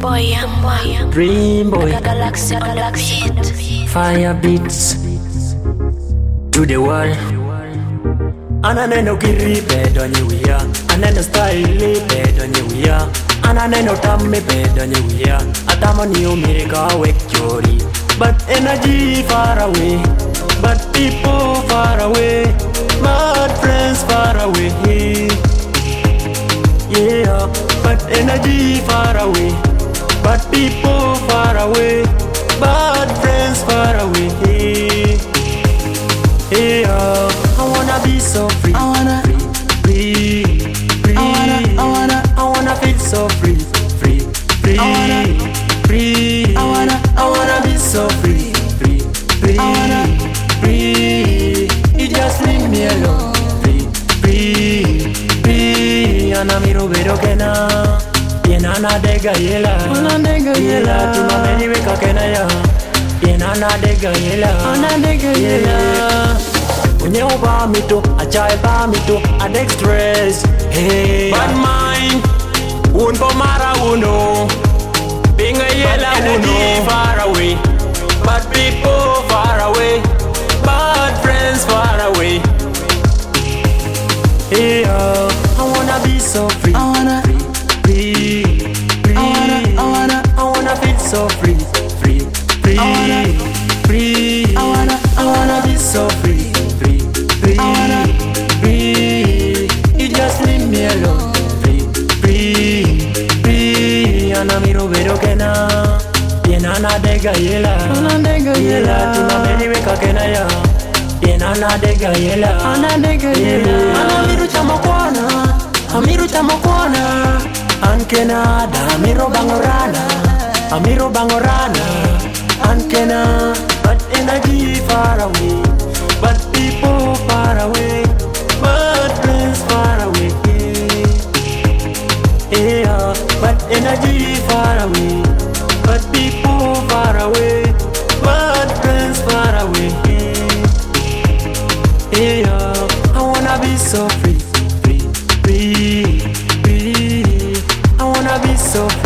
Dream boy, Galaxy on the beat. fire beats to the world. Ananeno kiripe donye wia, aneno style pe donye wia, ananeno tamme pe donye wia. Atamo ni umirika wekjori, but energy far away, but people far away, bad friends far away. Yeah, but energy far away, but people far away, bad friends far away. Yeah, I wanna be so free. I wanna free, free. I wanna feel so free, free, free. I wanna free. I wanna be so free, free, free. I wanna free. You just leave me alone, free, free, free. Anamiro vero que na. Yenana dega yela, yela tuma meni weka kena ya. Yenana dega yela, unye uba mito, achai ba mito, adek stress. Hey, bad mind, un po mara uno, binga yela uno. Far away, bad people far away, bad friends far away. Hey, I wanna be so free. I wanna free, free. I wanna feel so free, free, free. Free. I wanna be so free, free, free. Free. You just leave me alone, free, free, free. Anamiro vero que na, yenana dega yela, yela tuna meni weka kena ya. Yenana dega yela, anamiru chamakwana, amiru chamakwana. Ankena da amiro bangorana, ankena, but energy far away, but people far away, but friends far away. Yeah, but energy far away, but people far away, but friends far away. Yeah, I wanna be so free, free, free, free. I wanna be so free.